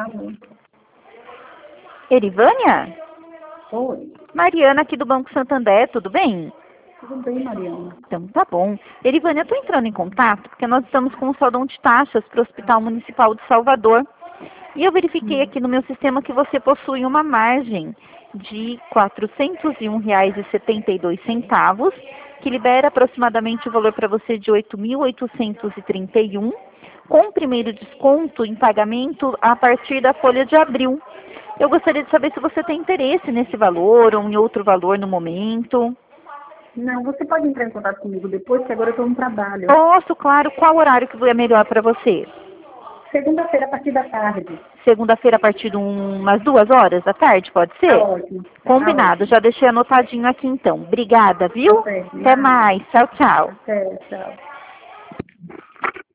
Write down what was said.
Alô? Erivânia? Oi, Mariana aqui do Banco Santander, tudo bem? tudo bem, Mariana? Então tá bom. Erivânia, eu estou entrando em contato porque nós estamos com um saldão de taxas para o Hospital Municipal de Salvador. E eu verifiquei aqui no meu sistema que você possui uma margem de R$ 401,72, que libera aproximadamente o valor para você de 8.831, com o primeiro desconto em pagamento a partir da folha de abril. Eu gostaria de saber se você tem interesse nesse valor ou em outro valor no momento. Não, você pode entrar em contato comigo depois, que agora eu estou no trabalho. Posso, claro. Qual horário que é melhor para você? Segunda-feira, a partir da tarde. Segunda-feira a partir de umas 2 horas da tarde, pode Tá ser? ótimo. Tá Combinado, ótimo. já deixei anotadinho aqui então. Obrigada, Tá viu? certo. Até Nada. mais. Tchau, tchau. Até, tchau.